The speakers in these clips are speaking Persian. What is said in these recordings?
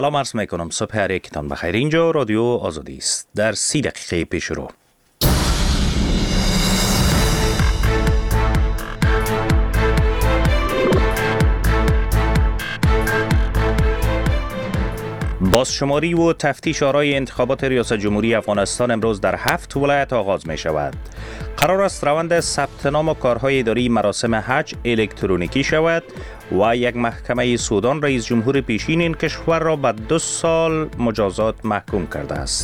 سلام عرض میکنم، صبح هر یکتان بخیر. اینجا رادیو آزادی است. در 30 دقیقه پیش رو بازشماری و تفتیش آرای انتخابات ریاست جمهوری افغانستان امروز در 7 ولایت آغاز می شود. قرار است روند ثبت نام و کارهای اداری مراسم حج الکترونیکی شود و یک محکمه سودان رئیس جمهور پیشین این کشور را به 2 سال مجازات محکوم کرده است.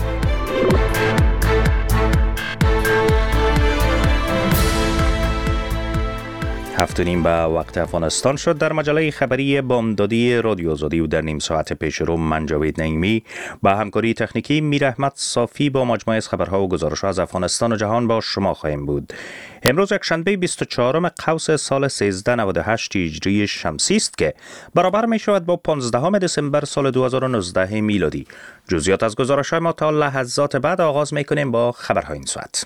7:30 به وقت افغانستان شد. در مجله خبری بامدادی رادیو آزادی و در نیم ساعت پیش رو من جاوید نعیمی با همکاری تکنیکی میر احمد صافی با مجموعه از خبرها و گزارش‌ها از افغانستان و جهان با شما خواهیم بود. امروز یک شنبه 24 قوس سال 1398 هجری شمسی است که برابر می شود با 15 دسامبر سال 2019 میلادی. جزئیات از گزارش‌های ما تا لحظات بعد آغاز می کنیم با خبرهای این ساعت.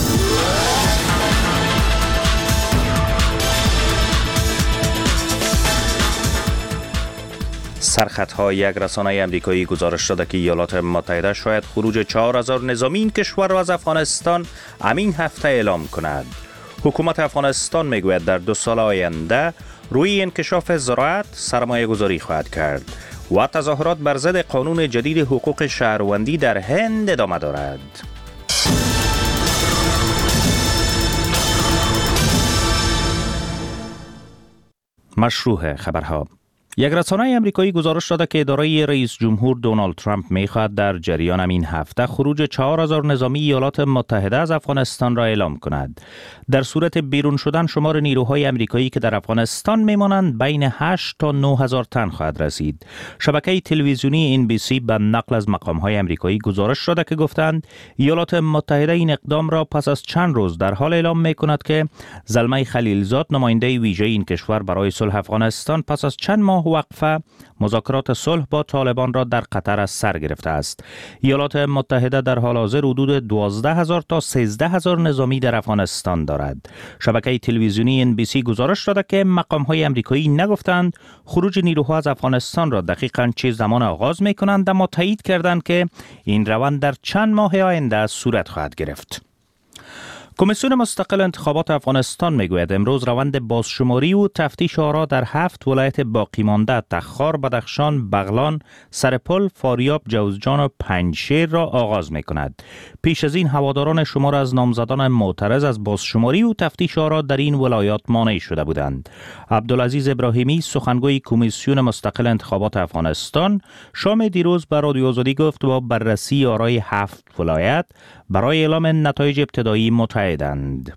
سرخطهای یک رسانه امریکایی گزارش داده که ایالات متحده شاید خروج 4000 نظامی این کشور را از افغانستان همین هفته اعلام کند. حکومت افغانستان میگوید در 2 سال آینده روی انکشاف زراعت سرمایه گذاری خواهد کرد و تظاهرات بر ضد قانون جدید حقوق شهروندی در هند ادامه دارد. مشروع خبرها. یک رسانه امریکایی گزارش داده که اداره رئیس جمهور دونالد ترامپ می‌خواهد در جریان این هفته خروج 4000 نظامی ایالات متحده از افغانستان را اعلام کند. در صورت بیرون شدن شمار نیروهای امریکایی که در افغانستان میمانند بین 8 تا 9000 تن خواهد رسید. شبکه تلویزیونی NBC به نقل از مقام‌های امریکایی گزارش داده که گفتند ایالات متحده این اقدام را پس از چند روز در حال اعلام می‌کند که زلمه خلیلزاد نماینده ویژه این کشور برای صلح افغانستان پس از چند ماه وقفه مذاکرات صلح با طالبان را در قطر از سر گرفته است. ایالات متحده در حال حاضر حدود 12000 تا 13000 نظامی در افغانستان دارد. شبکه تلویزیونی NBC گزارش داده که مقام‌های امریکایی نگفتند خروج نیروها از افغانستان را دقیقاً چه زمان آغاز می‌کنند، اما تایید کردند که این روند در چند ماه آینده صورت خواهد گرفت. کمیسیون مستقل انتخابات افغانستان میگوید امروز روند بازشماری و تفتیش آرا در 7 ولایت باقی مانده تخار، بدخشان، بغلان، سرپل، فاریاب، جوزجان و پنجشیر را آغاز میکند. پیش از این هواداران شمار از نامزدان معترض از بازشماری و تفتیش آرا در این ولایات مانع شده بودند. عبدالعزیز ابراهیمی سخنگوی کمیسیون مستقل انتخابات افغانستان شام دیروز به رادیو آزادی گفت با بررسی آرای 7 ولایت برای اعلام نتایج ابتدایی متعهدند.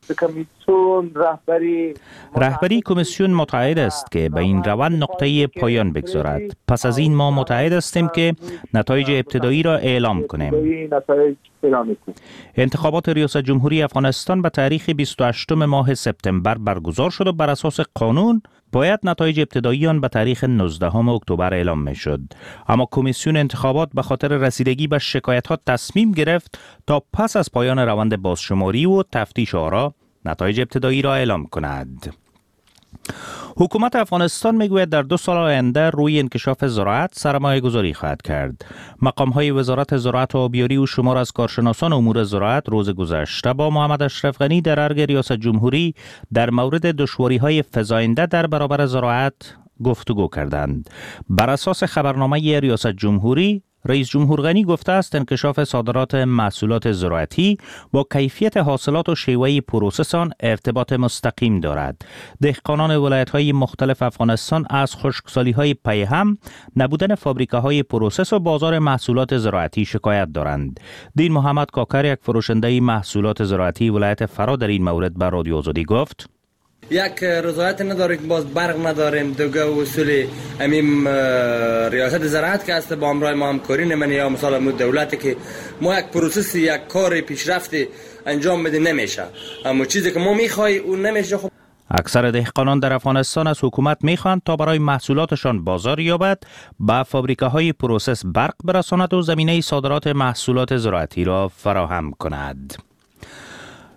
رهبری کمیسیون متعهد است که به این روند نقطه پایان بگذارد. پس از این ما متعهد هستیم که نتایج ابتدایی را اعلام کنیم. انتخابات ریاست جمهوری افغانستان به تاریخ 28 ماه سپتامبر برگزار شد و بر اساس قانون باید نتایج ابتدایی آن به تاریخ 19 اکتبر اعلام میشد. اما کمیسیون انتخابات به خاطر رسیدگی به شکایت‌ها تصمیم گرفت تا پس از پایان روند بازشماری و تفتیش آرا نتایج ابتدایی را اعلام کند. حکومت افغانستان میگوید در 2 سال آینده روی انکشاف زراعت سرمایه گذاری خواهد کرد. مقام‌های وزارت زراعت و آبیاری و شمار از کارشناسان امور زراعت روز گذشته با محمد اشرف غنی در ارگ ریاست جمهوری در مورد دشواری‌های فزاینده در برابر زراعت گفتگو کردند. بر اساس خبرنامه ریاست جمهوری رئیس جمهور غنی گفته است انکشاف صادرات محصولات زراعتی با کیفیت حاصلات و شیوه پروسس آن ارتباط مستقیم دارد. دهقانان ولایت‌های مختلف افغانستان از خشکسالی‌های پیهم، نبودن فابریکه‌های پروسس و بازار محصولات زراعتی شکایت دارند. دین محمد کاکر یک فروشنده محصولات زراعتی ولایت فرا در این مورد به رادیو آزادی گفت: یک رضایت نداریم، باز برق نداریم. دوگه اصول امیم ریاست زراعت که است با همراه ما همکاری نمونه، یا مثلا دولتی که ما یک پروسس یک کار پیشرفتی انجام بده نمیشه، اما چیزی که ما میخوای اون نمیشه. خب اکثر دهقانان در افغانستان از حکومت میخواند تا برای محصولاتشان بازار یابد، به فابریکه‌های پروسس برق برساند و زمینه صادرات محصولات زراعتی را فراهم کند.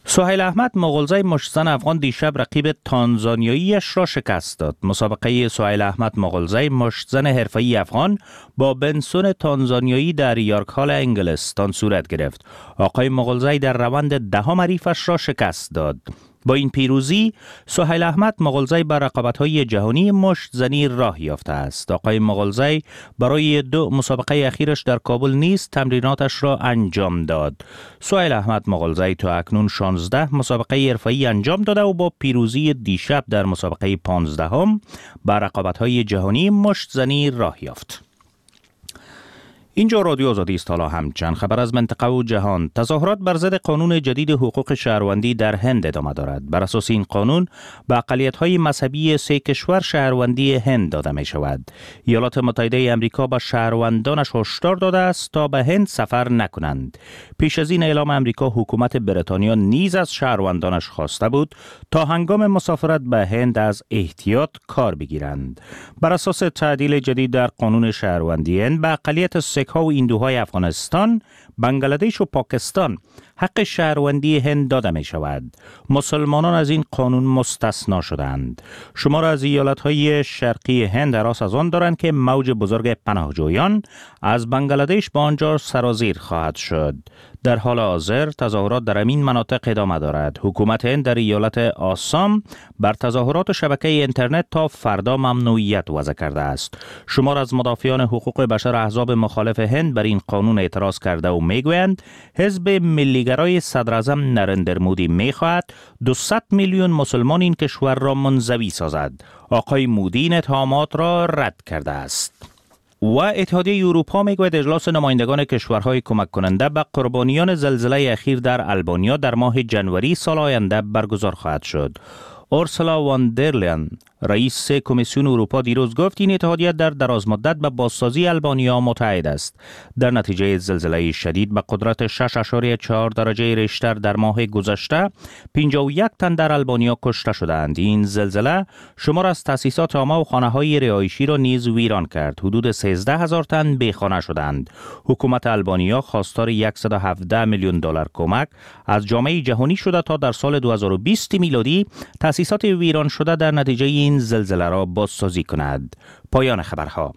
سهیل احمد مغلزی مشتزن افغان دیشب رقیب تانزانیاییش را شکست داد. مسابقه سهیل احمد مغلزی مشتزن حرفه‌ای افغان با بنسون تانزانیایی در یورک هال انگلستان صورت گرفت. آقای مغلزی در روند دهم حریفش را شکست داد. با این پیروزی سهیل احمد مغلزی بر رقابت‌های جهانی مشتزنی راه یافته است. آقای مغلزی برای 2 مسابقه اخیرش در کابل نیز تمریناتش را انجام داد. سهیل احمد مغلزی تا اکنون 16 مسابقه حرفه‌ای انجام داده و با پیروزی دیشب در مسابقه 15 بر رقابت‌های جهانی مشتزنی راه یافت. اینجا رادیو آزادی است. حالا هم چند خبر از منطقه و جهان. تظاهرات بر ضد قانون جدید حقوق شهروندی در هند ادامه دارد. بر اساس این قانون به اقلیت‌های مذهبی 3 کشور شهروندی هند داده می شود. ایالات متحده آمریکا به شهروندانش هشدار داده است تا به هند سفر نکنند. پیش از این اعلام آمریکا، حکومت بریتانیا نیز از شهروندانش خواسته بود تا هنگام مسافرت به هند از احتیاط کار بگیرند. بر اساس تعدیل جدید در قانون شهروندی هند به اقلیت سک‌ها و هندوهای افغانستان، بنگلادش و پاکستان حق شهروندی هند داده می شود. مسلمانان از این قانون مستثنا شدند. شمار از ایالت‌های شرقی هند هراس از آن دارند که موج بزرگ پناهجویان از بنگلادش به آنجا سرازیر خواهد شد. در حال حاضر تظاهرات در این مناطق ادامه دارد. حکومت هند در ایالت آسام بر تظاهرات و شبکه اینترنت تا فردا ممنوعیت وضع کرده است. شمار از مدافعان حقوق بشر احزاب مخالف هند بر این قانون اعتراض کرده و میگویند حزب ملیگرای صدراعظم نریندر مودی میخواهد 200 میلیون مسلمان این کشور را منزوی سازد. آقای مودی این اتهامات را رد کرده است. و اتحادیه اروپا میگوید اجلاس نمایندگان کشورهای کمک کننده به قربانیان زلزله اخیر در آلبانیا در ماه جنوری سال آینده برگزار خواهد شد. اورسولا وان در لین، رئیس کمیسیون اروپا، دیروز گفت این اتحادیه در دراز مدت به بازسازی آلبانیا متعهد است. در نتیجه زلزله شدید به قدرت 6.4 درجه ریشتر در ماه گذشته 51 تن در آلبانیا کشته شدند. این زلزله شمار از تأسیسات عامه و خانه‌های رهایشی را نیز ویران کرد. حدود 13,000 تن بیخانه شدند. حکومت آلبانیا خواستار $117 میلیون کمک از جامعه جهانی شده تا در سال 2020 میلادی تأسیسات ویران شده در نتیجه این زلزله را بازسازی کند. پایان خبرها.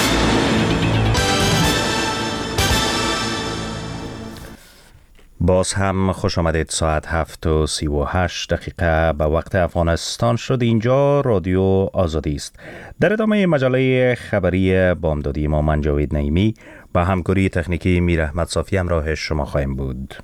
باز هم خوش آمدید. ساعت 7:38 به وقت افغانستان شد. اینجا رادیو آزادی است. در ادامه مجله خبری بامدادی ما، من جاوید نعیمی با همکاری تکنیکی میر احمد صافی همراه شما خواهیم بود.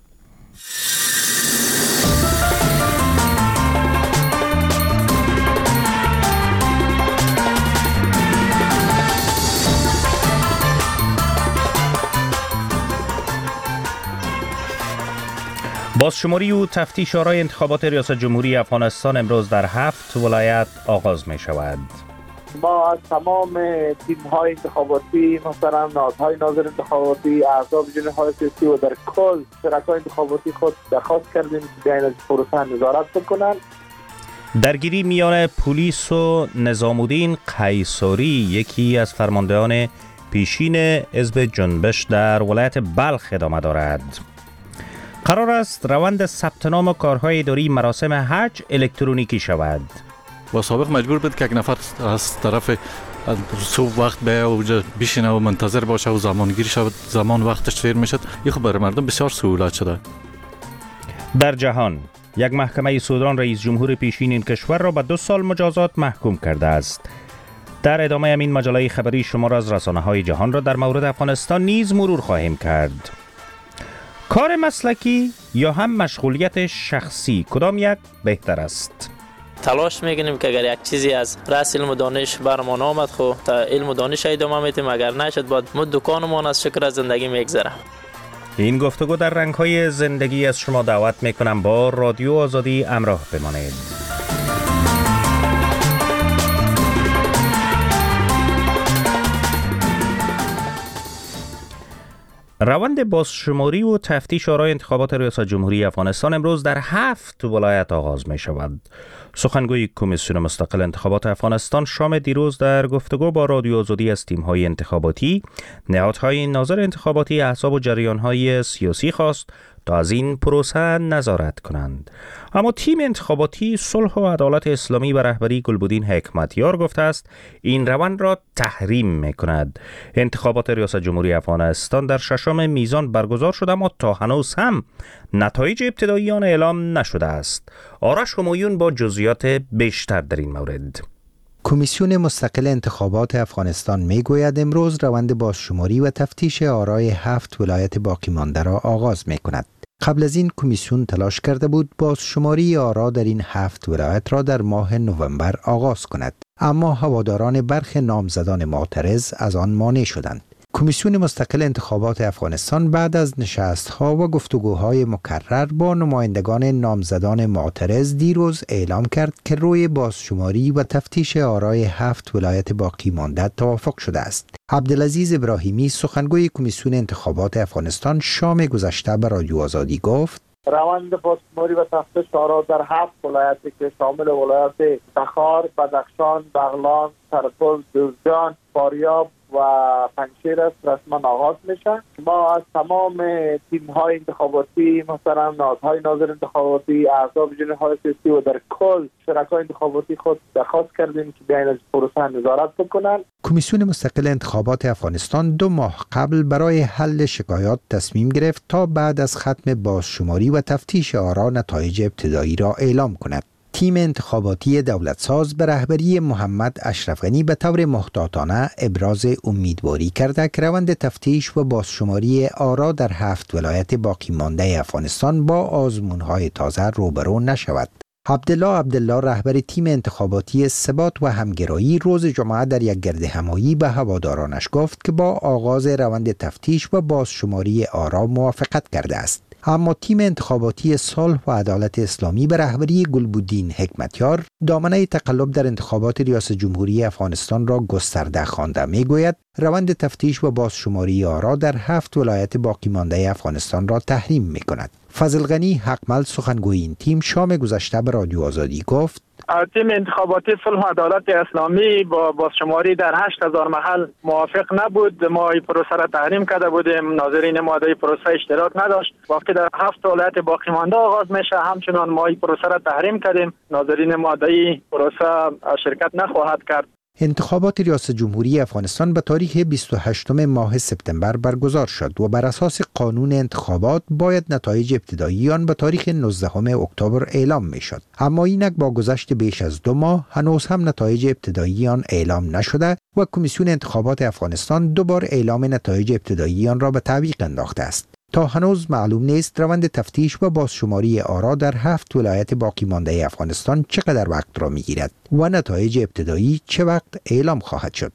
بازشماری و تفتیش آرای انتخابات ریاست جمهوری افغانستان امروز در 7 ولایت آغاز می شود. ما از تمام تیم‌های انتخاباتی، مثلا نهادهای ناظر انتخاباتی، اعضای جناح‌های سیاسی و در کل شرکای انتخاباتی خود درخواست کردیم که بیاین از پروسه نظارت بکنند. درگیری میان پلیس و نظام الدین قیصری، یکی از فرماندهان پیشین حزب جنبش در ولایت بلخ ادامه دارد. قرار است روند ثبت نام و کارهای اداری مراسم حج الکترونیکی شود. با سابق مجبور بود که یک نفر از طرف صبح وقت بیا و بشینه و منتظر باشه و زمانگیر شود، زمان وقتش دیر میشد. این خب برای مردم بسیار سهولت شده. در جهان، یک محکمه سودان رئیس جمهور پیشین این کشور را به 2 سال مجازات محکوم کرده است. در ادامه این مجله خبری شما از رسانه‌های جهان را در مورد افغانستان نیز مرور خواهیم کرد. کار مسلکی یا هم مشغولیت شخصی، کدام یک بهتر است؟ تلاش میکنیم که اگر یک چیزی از رأس علم و دانش برمان آمد خب تا علم و دانش ادامه میتیم، اگر نشد بعد دکانمان از شکر از زندگی میگذره. این گفتگو در رنگ‌های زندگی از شما دعوت میکنم با رادیو آزادی همراه بمانید. روند بازشماری و تفتیش آرای انتخابات ریاست جمهوری افغانستان امروز در 7 ولایت آغاز می شود. سخنگوی کمیسیون مستقل انتخابات افغانستان شام دیروز در گفتگو با رادیو آزادی از تیم‌های انتخاباتی، نهادهای ناظر انتخاباتی، احزاب و جریان‌های سیاسی خواست تا از این پروسه نظارت کنند. اما تیم انتخاباتی صلح و عدالت اسلامی به رهبری گلبدین حکمتیار گفته است این روند را تحریم می‌کند. انتخابات ریاست جمهوری افغانستان در ششم میزان برگزار شده اما تا هنوز هم نتایج ابتدایی آن اعلام نشده است. آرش همایون با جزئیات بیشتر در این مورد. کمیسیون مستقل انتخابات افغانستان میگوید امروز روند بازشماری و تفتیش آرای 7 ولایت باقی مانده را آغاز میکند. قبل از این کمیسیون تلاش کرده بود بازشماری آرا در این 7 ولایت را در ماه نوامبر آغاز کند، اما هواداران برخی نامزدان معترض از آن مانع شدند. کمیسیون مستقل انتخابات افغانستان بعد از نشست‌ها و گفتگوهای مکرر با نمایندگان نامزدان معترض دیروز اعلام کرد که روی بازشماری و تفتیش آرای 7 ولایت باقی مانده توافق شده است. عبدالعزیز ابراهیمی سخنگوی کمیسیون انتخابات افغانستان شام گذشته به رادیو آزادی گفت روند بازشماری و تفتیش آرا در 7 ولایتی که شامل ولایات تخار، بدخشان، بغلان، سرپل، جوزجان، فاریاب و پنجشیر است رسما آغاز میشه. ما از تمام تیم های انتخاباتی، مثلا نهادهای ناظر انتخاباتی، احزاب جناح سیاسی و در کل شرکای انتخاباتی خود درخواست کردیم که بیاین از پروسه نظارت بکنن. کمیسیون مستقل انتخابات افغانستان 2 ماه قبل برای حل شکایات تصمیم گرفت تا بعد از ختم بازشماری و تفتیش آرا نتایج ابتدایی را اعلام کند. تیم انتخاباتی دولتساز به رهبری محمد اشرف غنی به طور محتاطانه ابراز امیدواری کرده که روند تفتیش و بازشماری آرا در 7 ولایت باقی مانده افغانستان با آزمون‌های تازه روبرو نشود. عبدالله رهبر تیم انتخاباتی ثبات و همگرایی روز جمعه در یک گرد همایی به هوادارانش گفت که با آغاز روند تفتیش و بازشماری آرا موافقت کرده است. اما تیم انتخاباتی صلح و عدالت اسلامی به رهبری گلبدین حکمتیار دامنه تقلب در انتخابات ریاست جمهوری افغانستان را گسترده خوانده میگوید روند تفتیش و بازشماری آرا در 7 ولایت باقی مانده افغانستان را تحریم میکند. فضل غنی حقمل سخنگوی این تیم شام گذشته به رادیو آزادی گفت تیم انتخاباتی صلح و عدالت اسلامی با بازشماری در 8000 محل موافق نبود. ما این پروسه را تحریم کرده بودیم. ناظرین ما در پروسه اشتراک نداشت. وقتی در 7 ولایت باقی مانده آغاز میشه همچنان ما این پروسه را تحریم کردیم. ناظرین ما در پروسه شرکت نخواهد کرد. انتخابات ریاست جمهوری افغانستان به تاریخ 28 ماه سپتامبر برگزار شد و بر اساس قانون انتخابات باید نتایج ابتدایی آن به تاریخ 19 اکتبر اعلام می شد. اما اینک با گذشت بیش از 2 ماه هنوز هم نتایج ابتدایی آن اعلام نشده و کمیسیون انتخابات افغانستان 2 بار اعلام نتایج ابتدایی آن را به تعویق انداخته است. تا هنوز معلوم نیست روند تفتیش و بازشماری آرا در 7 ولایت باقی مانده افغانستان چقدر وقت را میگیرد و نتایج ابتدایی چه وقت اعلام خواهد شد.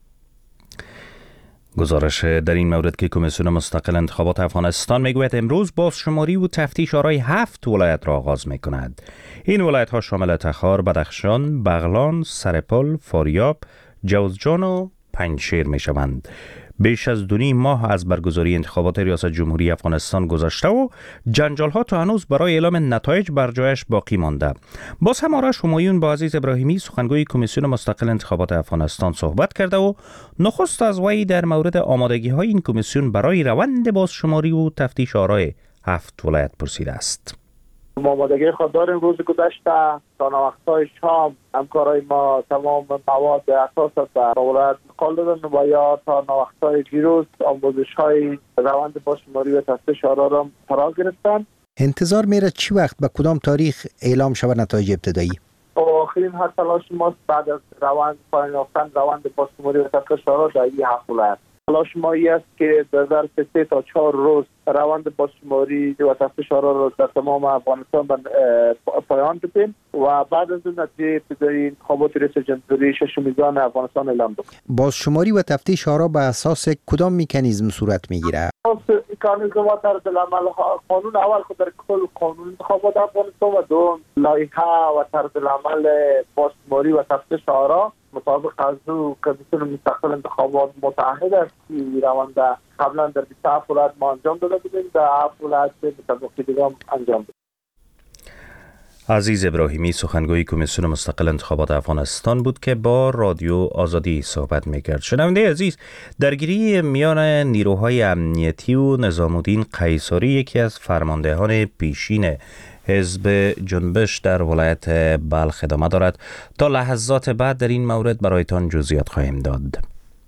گزارش در این مورد که کمیسیون مستقل انتخابات افغانستان میگوید امروز بازشماری و تفتیش آرای 7 ولایت را آغاز میکند. این ولایت ها شامل تخار، بدخشان، بغلان، سرپل، فاریاب، جوزجان و پنجشیر می شوند. بیش از 2.5 ماه از برگزاری انتخابات ریاست جمهوری افغانستان گذشته و جنجال ها تا هنوز برای اعلام نتایج بر جایش باقی مانده. باز هم آرش همایون با عزیز ابراهیمی سخنگوی کمیسیون مستقل انتخابات افغانستان صحبت کرده و نخست از وی در مورد آمادگی های این کمیسیون برای روند بازشماری و تفتیش آرای 7 ولایت پرسیده است. آمادگی خود داریم. روز گذشته تا وقتهای شام همکارای ما تمام مواد اساس در ولایت انتقال دادن و یا تا وقتهای دیروز آموزش های روند بازشماری و تفتیش آرا را فرا گرفتن. انتظار میره چی وقت به کدام تاریخ اعلام شود نتایج ابتدایی؟ آخرین تلاش ماست بعد از روند پایان یافتن روند بازشماری و تفتیش آرا در این 7 ولایت. تلاش ما است که در ظرف 3 تا 4 روز روند بازشماری و تفتیش آرا را در تمام افغانستان پایان بدیم و بعد از اون نتیجه ابتدایی انتخابات ریاست جمهوری 6 میزان افغانستان اعلام بکنیم. بازشماری و تفتیش آرا به اساس کدام مکانیزم صورت میگیره؟ مکانیزم و طرز العمل قانون اول خود در کل قانون انتخابات افغانستان و دوم لایحه و طرز العمل بازشماری و تفتیش آرا مطابق از او کمیسیون مستقل انتخابات متعهد است که روند قبلا در 27 ولایت ما انجام داده بودیم، در 7 ولایت مطابق دیگه انجام دادیم. عزیز ابراهیمی سخنگوی کمیسیون مستقل انتخابات افغانستان بود که با رادیو آزادی صحبت میکرد. شنونده عزیز، درگیری میان نیروهای امنیتی و نظام الدین قیصری، یکی از فرماندهان پیشین حزب جنبش در ولایت بلخ ادامه دارد. تا لحظات بعد در این مورد برایتان جزئیات خواهیم داد.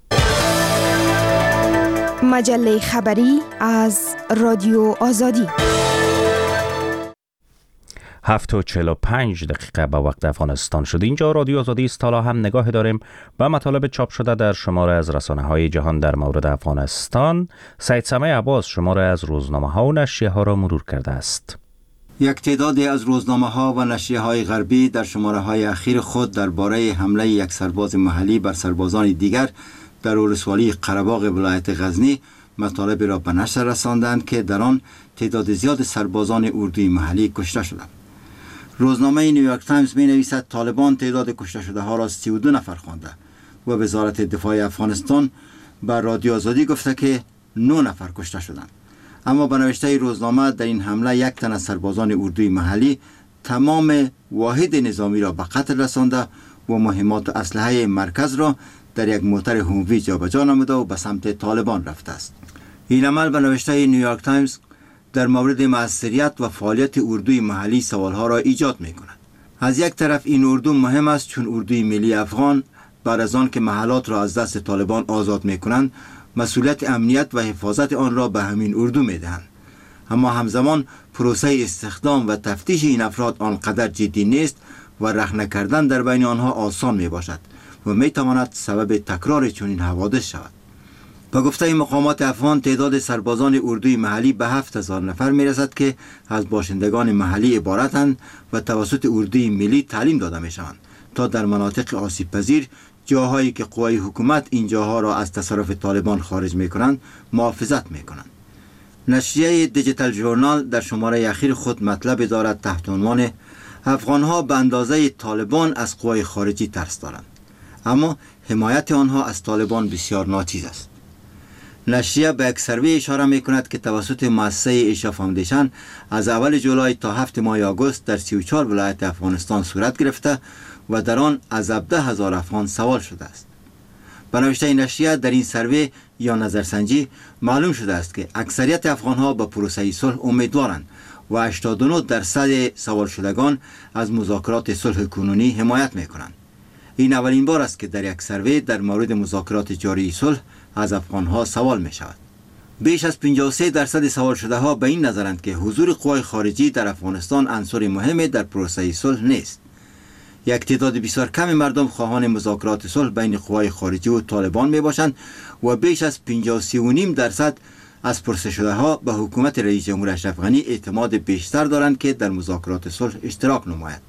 مجله خبری از رادیو آزادی. 7:45 به وقت افغانستان شد. اینجا رادیو آزادی است. حالا هم نگاه داریم به مطالب چاپ شده در شماره از رسانه‌های جهان در مورد افغانستان. سید سمع عباس شماره از روزنامه‌ها و نشریه‌ها را مرور کرده است. یک تعدادی از روزنامه‌ها و نشریه‌های غربی در شماره‌های اخیر خود درباره حمله یک سرباز محلی بر سربازان دیگر در ولسوالی قره‌باغ ولایت غزنی مطالبی را به نشر رساندند که در آن تعداد زیاد سربازان اردوی محلی کشته شدند. روزنامه نیویورک تایمز می نویسد طالبان تعداد کشته شده ها را 32 نفر خوانده و وزارت دفاع افغانستان بر رادیو آزادی گفته که 9 نفر کشته شدند. اما به نوشته روزنامه در این حمله یک تن از سربازان اردوی محلی تمام واحد نظامی را به قتل رسانده و مهمات و اسلحه مرکز را در یک موتر هوموی جابجا نموده و به سمت طالبان رفته است. این عمل به نوشته نیویورک تایمز در مورد مؤثریت و فعالیت اردوی محلی سوالها را ایجاد می کند. از یک طرف این اردو مهم است چون اردوی ملی افغان بعد از آن که محلات را از دست طالبان آزاد می کنند مسئولیت امنیت و حفاظت آن را به همین اردو می دهند. اما همزمان پروسه استخدام و تفتیش این افراد آنقدر جدی نیست و رخنه کردن در بین آنها آسان می باشد و می تواند سبب تکرار چنین حوادث شود. با گفته مقامات افغان تعداد سربازان اردوی محلی به 7000 نفر می رسد که از باشندگان محلی عبارتند و توسط اردوی ملی تعلیم داده می شوند تا در مناطق آسیب پذیر، جاهایی که قوای حکومت این جاها را از تصرف طالبان خارج می کنند محافظت می کنند. نشریه دیجیتال ژورنال در شماره اخیر خود مطلب دارد تحت عنوان افغانها به اندازه طالبان از قوای خارجی ترس دارند، اما حمایت آنها از طالبان بسیار ناچیز است. نشریه به یک سروی اشاره می کند که توسط مؤسسه ایشا فاندیشن از اول جولای تا 7 ماه آگوست در 34 ولایت افغانستان صورت گرفته و در آن از 17,000 افغان سوال شده است. به نوشته نشریه در این سروی یا نظرسنجی معلوم شده است که اکثریت افغانها به پروسه صلح امیدوارند و 89% سوال شدگان از مذاکرات صلح کنونی حمایت می کنند. این اولین بار است که در یک سروی در مورد مذاکرات جاری صلح از افغانها سوال می شود. بیش از 53% سوال شده ها به این نظرند که حضور قوای خارجی در افغانستان عنصر مهمی در پروسه صلح نیست. یک تعداد بسیار کم مردم خواهان مذاکرات صلح بین قوای خارجی و طالبان می باشند و بیش از 53.5% از پرسش شده ها به حکومت رئیس جمهور اشرف غنی اعتماد بیشتر دارند که در مذاکرات صلح اشتراک نماید.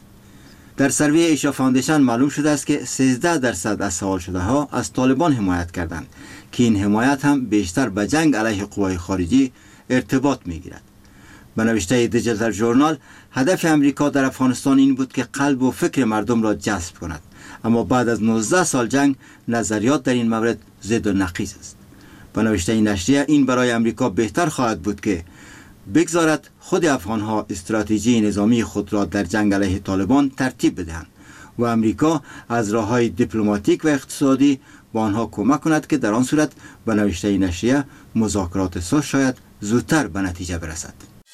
در سروی ایشا فاندیشن معلوم شده است که 13% از سوال شده ها از طالبان حمایت کردند که این حمایت هم بیشتر به جنگ علیه قوای خارجی ارتباط می گیرد. به نوشته دیجیتال ژورنال هدف امریکا در افغانستان این بود که قلب و فکر مردم را جذب کند، اما بعد از 19 سال جنگ نظریات در این مورد ضد و نقیض است. به نوشته این نشریه این برای امریکا بهتر خواهد بود که بگذارد خود افغانها استراتژی نظامی خود را در جنگ علیه طالبان ترتیب بدهند و امریکا از راه‌های دیپلماتیک و اقتصادی با آنها کمک کند که در آن صورت به نوشته این نشریه مذاکرات صلح شاید زودتر به نتیجه برسد.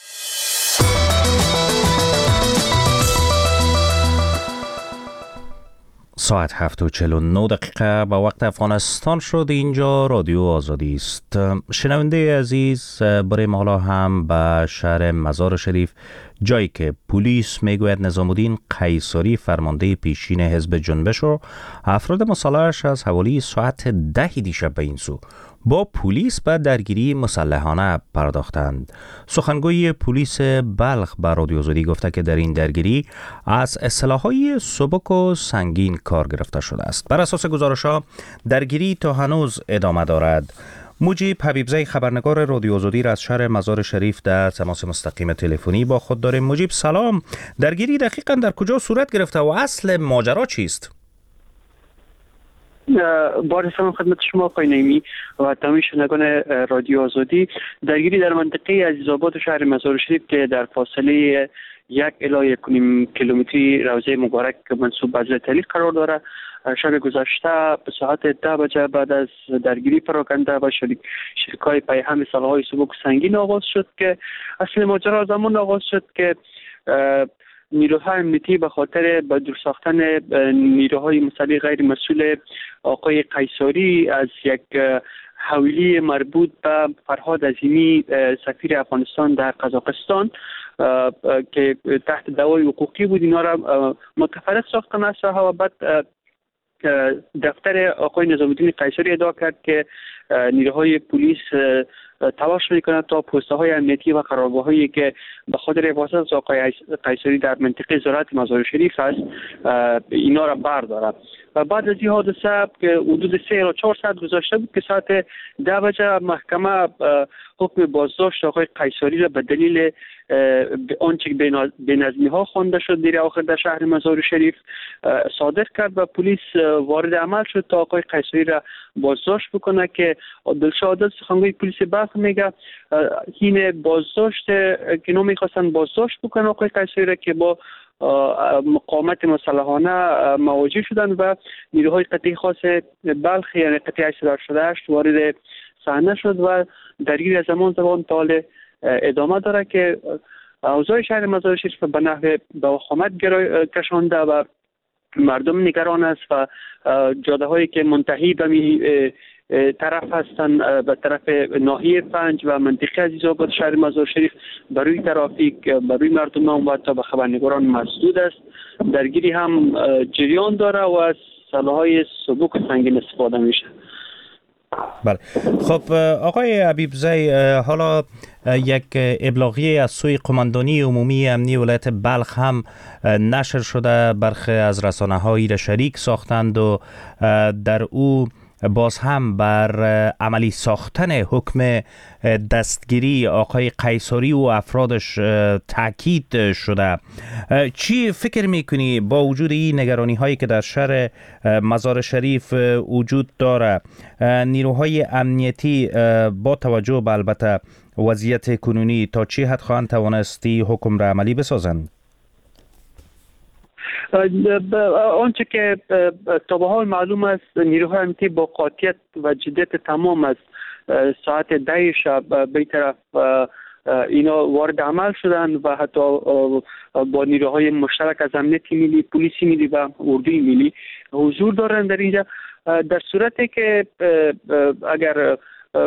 ساعت 7:49 با وقت افغانستان شد. اینجا رادیو آزادی است. شنونده عزیز، بریم حالا هم به شهر مزار شریف، جایی که پلیس میگوید نظام الدین قیصری فرمانده پیشین حزب جنبش و افراد مسلحش از حوالی ساعت 10 دیشب به این سو با پلیس به درگیری مسلحانه پرداختند. سخنگوی پلیس بلخ به رادیو آزادی گفته که در این درگیری از اسلحه‌های سبک و سنگین کار گرفته شده است. بر اساس گزارش‌ها درگیری تا هنوز ادامه دارد. مجیب حبیبزی خبرنگار رادیو آزادی را از شهر مزار شریف در تماس مستقیم تلفنی با خود داریم. مجیب سلام. درگیری دقیقاً در کجا صورت گرفته و اصل ماجرا چیست؟ بار سلام خدمت شما آقای نعیمی و تمامی شنوندگان رادیو آزادی. درگیری در منطقه عزیزآباد و شهر مزار شریف که در فاصله 1 الی 1.5 کیلومتری روضه مبارک منصوب به ضلع تلی قرار داره. شب گذشته به ساعت 10 بجه بعد از درگیری پراکنده و شلیک‌های پیهم سلاح‌های سبک سنگین آغاز شد که اصل ماجرا زمان آغاز شد که نیروهای امنیتی به خاطر به دور ساختن نیروهای مسلح غیر مسئول آقای قیصری از یک حوالی مربوط به فرهاد عظیمی سفیر افغانستان در قزاقستان که تحت دعوای حقوقی بود، اینا را متفرق ساختن است و بعد دفتر آقای نظام الدین قیصری ادعا کرد که نیروهای پلیس تلاش میکنند تا پوسته های امنیتی و قرارگاه هایی که به خاطر حفاظت از آقای قیصری در منطقه زراعت مزار شریف است اینا را بردارد. و بعد از این حادثه که حدود 3 یا 4 ساعت گذشته بود که ساعت 10 بجه محکمه حکم بازداشت آقای قیصری را به دلیل آنچه که بینظمی ها خوانده شد در آخر در شهر مزار شریف صادر کرد و پلیس وارد عمل شد تا آقای قیصری را بازداشت بکنه که دلشاد عادل سخنگوی پلیس بلخ میگه این بازداشت که نمیخواستن بازداشت بکنه آقای قیصری را که با مقاومت مسلحانه مواجه شدن و نیروهای قطعی خاص بلخ یعنی قطعی 848 وارد صحنه شد و درگیری از زمان تا ادامه داره که اوضاع شهر مزار شریف به نحو به وخامت کشانده و مردم نگران است و جاده هایی که منتهی به طرف هستند به طرف ناحیه پنج و منطقه عزیزآباد شهر مزار شریف برای ترافیک برای مردم و تا به خبرنگاران مسدود است. درگیری هم جریان داره و از سلاح‌های سبک و سنگین استفاده میشه. بله خب آقای حبیبزی، حالا یک ابلاغیه از سوی قماندانی عمومی امنی ولایت بلخ هم نشر شده، برخی از رسانه‌هایی را شریک ساختند و در او باز هم بر عملی ساختن حکم دستگیری آقای قیصری و افرادش تاکید شده. چی فکر میکنی با وجود این نگرانی هایی که در شهر مزار شریف وجود داره، نیروهای امنیتی با توجه به البته وضعیت کنونی تا چی حد خواهند توانستی حکم را عملی بسازند؟ آنچه که تا به حال معلوم است نیروهای امنیتی با قاطعیت و جدیت تمام از ساعت 10 شب به طرف اینا وارد عمل شدن و حتی با نیروهای مشترک از امنیتی ملی، پلیسی ملی و اردوی ملی حضور دارند در اینجا. در صورتی که اگر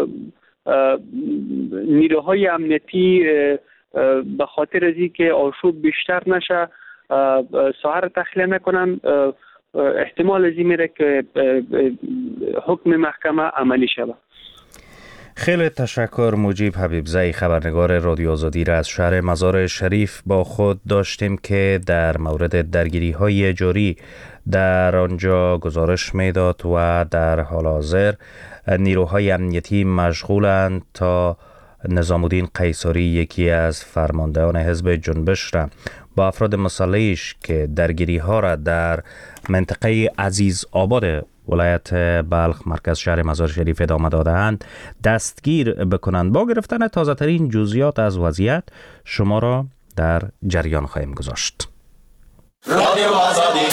نیروهای امنیتی به خاطر از اینکه آشوب بیشتر نشه ساحه را تخلیه نکنن، احتمال از این میره که حکم محکمه عملی شود. خیلی تشکر. مجیب حبیبزی، خبرنگار رادیو آزادی را از شهر مزار شریف با خود داشتیم که در مورد درگیری های جاری در آنجا گزارش میداد و در حال حاضر نیروهای امنیتی مشغولند تا نظام الدین قیصری، یکی از فرماندهان حزب جنبش را با افراد مسلحش که درگیری ها را در منطقه عزیزآباد ولایت بلخ مرکز شهر مزار شریف ادامه داده‌اند دستگیر بکنند. با گرفتن تازه ترین جزئیات از وضعیت شما را در جریان خواهیم گذاشت. رادیو آزادی.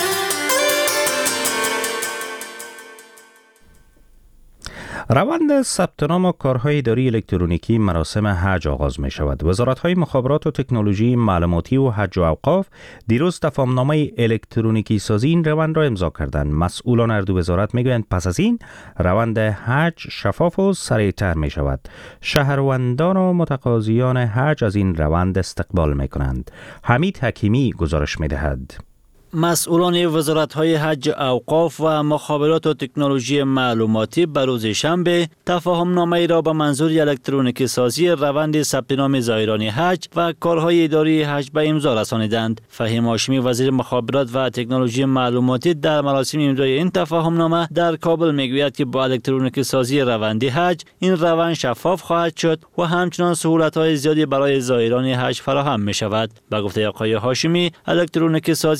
روند ثبت نام و کارهای اداری الکترونیکی مراسم حج آغاز می شود. وزارت‌های مخابرات و تکنولوژی معلوماتی و حج و اوقاف دیروز تفاهمنامه الکترونیکی سازی این روند را امضا کردند. مسئولان هر دو وزارت میگویند پس از این روند حج شفاف و سریعتر می شود. شهروندان و متقاضیان حج از این روند استقبال می کنند. حمید حکیمی گزارش می دهد. مسئولان وزارت‌های حج، اوقاف و مخابرات و تکنولوژی معلوماتی به روز شنبه تفاهمنامه را به منظور الکترونیکی سازی روند ثبت نام زائران حج و کارهای اداری حج به امضا رسانیدند. فهیم هاشمی، وزیر مخابرات و تکنولوژی معلوماتی، در مراسم امضای این تفاهمنامه در کابل میگوید که با الکترونیکی سازی روند حج این روند شفاف خواهد شد و همچنان سهولت‌های زیادی برای زائران حج فراهم می‌شود. به گفته آقای هاشمی، الکترونیکی سازی این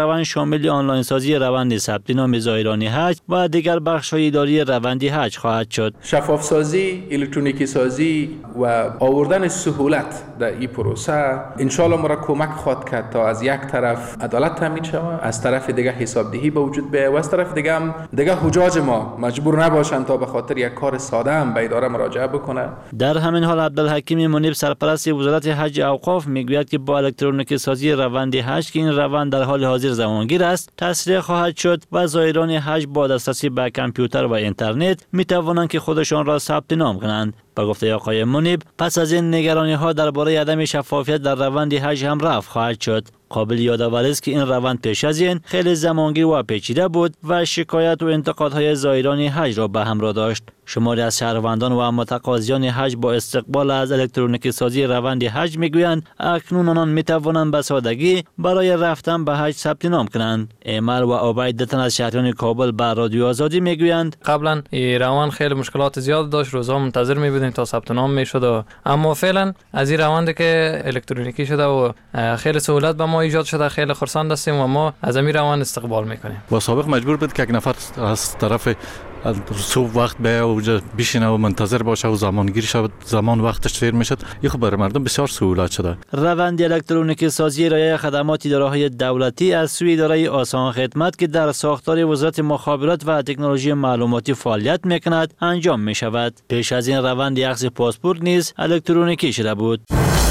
روند شامل آنلاین سازی روند ثبت نام زائران حج و دیگر بخش‌های اداری روند حج خواهد شد. شفاف سازی، الکترونیکی سازی و آوردن سهولت در این پروسه انشالله ما را کمک خواهد کرد تا از یک طرف عدالت تامین شود، از طرف دیگه حسابدهی به وجود بیاید و از طرف دیگه هم حجاج ما مجبور نباشند تا به خاطر یک کار ساده هم به اداره مراجعه بکنه. در همین حال عبدالحکیم منیب سرپرست وزارت حج و اوقاف میگوید که با الکترونیکی سازی روند حج که این روند در حال حاضر زمانگیر است تسریع خواهد شد و زائران حج با دسترسی به کامپیوتر و اینترنت می توانند که خودشان را ثبت نام کنند. با گفته آقای منیب پس از این نگرانی ها درباره عدم شفافیت در روند حج هم رفع خواهد شد. قابل یادآوری است که این روند پیش از این خیلی زمانگیر و پیچیده بود و شکایت و انتقادهای زائران حج را به همراه داشت. شماری از شهروندان و متقاضیان حج با استقبال از الکترونیکی سازی روند حج میگویند اکنون آنان میتوانند به سادگی برای رفتن به حج ثبت نام کنند. ایمر و عبیدتن از شهریان کابل به رادیو آزادی میگویند قبلا این روند خیلی مشکلات زیاد داشت، روزها منتظر میبودیم تا ثبت نام میشد، اما فعلا از این روند که الکترونیکی شده و خیلی سهولت به ما ایجاد شده خیلی خرسند هستیم و ما از این روند استقبال میکنیم. با سابق مجبور بود که یک نفر از طرف صبح وقت به اونجا بشینه و منتظر باشه و زمانگیر شود، زمان وقتش سیر میشد. این خب برای مردم بسیار سهولت شده. روند الکترونیکی سازی ارائه خدمات اداره‌های دولتی از سوی اداره آسان خدمت که در ساختار وزارت مخابرات و تکنولوژی معلوماتی فعالیت میکند انجام میشود. پیش از این روند اخذ پاسپورت نیز الکترونیکی شده بود.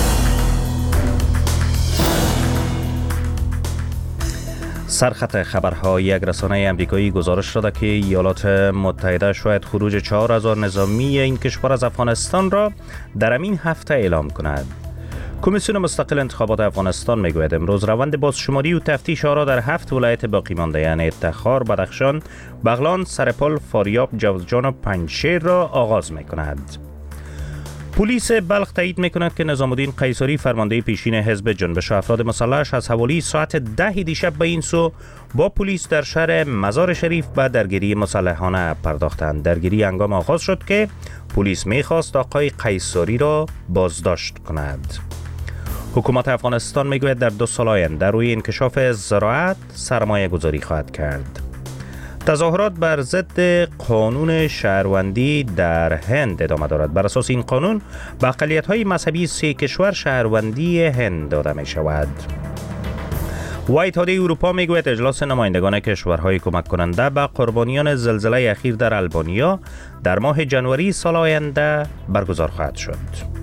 سرخط خبرها یک رسانه امریکایی گزارش داده که ایالات متحده شاید خروج 4000 نظامی این کشور از افغانستان را در همین هفته اعلام کند. کمیسیون مستقل انتخابات افغانستان میگوید امروز روند بازشماری و تفتیش آرا در 7 ولایت باقی مانده یعنی تخار، بدخشان، بغلان، سرپل، فاریاب، جوزجان و پنجشیر را آغاز میکند. پلیس بلخ تایید میکند که نظام الدین قیصری فرمانده پیشین حزب جنبش افراد مسلح از حوالی ساعت 10 دیشب به این سو با پلیس در شهر مزار شریف به درگیری مسلحانه پرداختند. درگیری هنگام آغاز شد که پلیس میخواست آقای قیصری را بازداشت کند. حکومت افغانستان میگوید در 2 سال آینده روی انکشاف زراعت سرمایه گذاری خواهد کرد. تظاهرات بر ضد قانون شهروندی در هند ادامه دارد. بر اساس این قانون به اقلیت‌های مذهبی 3 کشور شهروندی هند داده می شود. اتحادیه اروپا میگوید اجلاس نمایندگان کشورهای کمک کننده به قربانیان زلزله اخیر در آلبانیا در ماه جنوری سال آینده برگزار خواهد شد.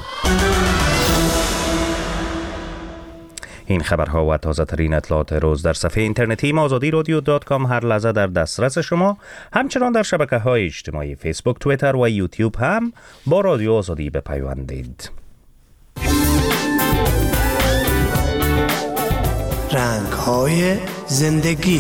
این خبرها و تازه ترین اطلاعات روز در صفحه اینترنتی azadiradio.com هر لحظه در دسترس شما، همچنان در شبکه‌های اجتماعی فیسبوک، توییتر و یوتیوب هم با رادیو آزادی بپیوندید. رنگ‌های زندگی.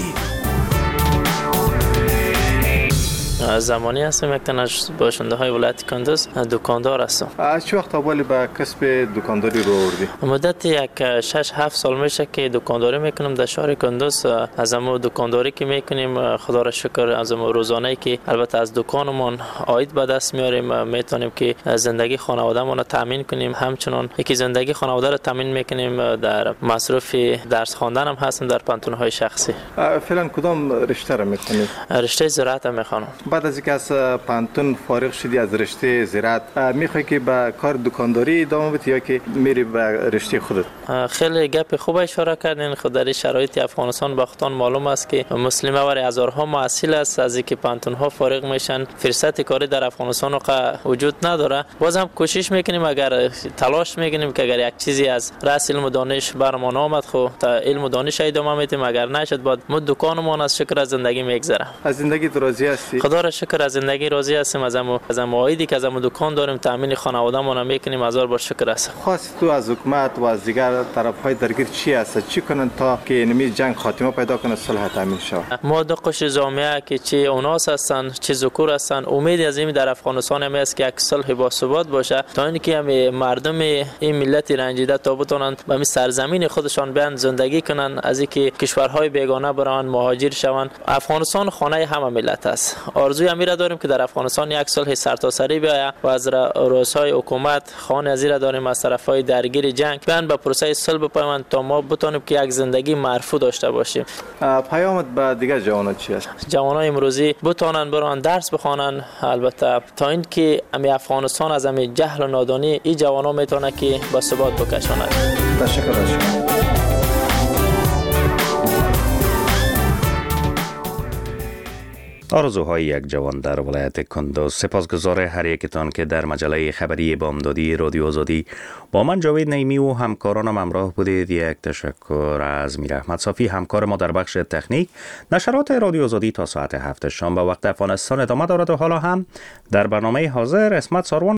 زمانی هستم یک تن از باشنده های ولایت کندوز دکاندار هستم. از چه وقت اولی به کسب دکانداری رو آوردی؟ مدت یک 6-7 سال میشه که دکانداری میکنم در شهر کندوز. از همون دکانداری که میکنیم خدا را شکر از همون روزانه‌ای که البته از دکانمون عاید به دست میاریم میتونیم که زندگی خانواده‌مون رو تامین کنیم. همچنان یکی زندگی خانواده رو تامین میکنیم. در مصرف درس خواندن هم هستم در پانتون‌های شخصی. فعلا کدام رشته رو میخونی؟ رشته زراعت میخونم. بعد از اینکه از پانتون فارغ شدی از رشته زراعت میخوای که به کار دکانداری ادامه بدی یا که میری به رشته خودت؟ خیلی گپ خوب اشاره کردین. خود در شرایط افغانستان باختان معلوم است که مسلمه و هزارها محصل است از اینکه پانتون ها فارغ میشن، فرصت کاری در افغانستان وجود نداره. بازم کوشش میکنیم، اگر تلاش میکنیم که اگر یک چیزی از رأس علم و دانش برمان آمد خو تا علم و دانش ادامه میدیم، اگر نشد بعد ما دکانمون از شکر از زندگی میگذره. از زندگی راضی هستی؟ خدا را شکر از زندگی راضی هستیم. از عایدی که از دکان داریم تامین خانواده‌مون هم میکنیم. هزار بار شکر است. خواست تو از حکومت و از دیگر طرف‌های درگیر چی هست؟ چی کنن تا که اینمی جنگ خاتمه پیدا کنه، صلح تامین شود؟ ما دو قشر جامعه که چه اوناس هستن چه ذکور هستن، امید از این در افغانستان هم است که یک صلح با ثبات باشه تا اینکه هم مردم این ملت رنجیده تا بتونن به سرزمین خودشان بیان زندگی کنن، از اینکه کشورهای بیگانه بران مهاجر شوند. افغانستان خانه همه ملت است. آرزوی امیر داریم که در افغانستان یک صلح سرتاسری بیاید و از رؤسای حکومت خانه ازیر داریم از طرفای درگیر جنگ بیان به پروسه صلح بپیوندند تا ما بتونیم که یک زندگی مرفوع داشته باشیم. پیامت به دیگه جوانان چی است؟ جوانای امروزی بتونن برن درس بخوانن، البته تا اینکه امی افغانستان از امی جهل و نادانی این جوانا میتونه که با ثبات بکشاند. تشکر از شما. آرزوهای یک جوان در ولایت کندوز. سپاسگزار هر یکتان که در مجله خبری بامدادی رادیو آزادی با من جاوید نعیمی و همکارانم همراه بودید. یک تشکر از میر احمد صافی همکار ما در بخش تکنیک. نشرات رادیو آزادی تا ساعت 7 شام به وقت افغانستان ادامه دارد و حالا هم در برنامه حاضر اسمت ساروان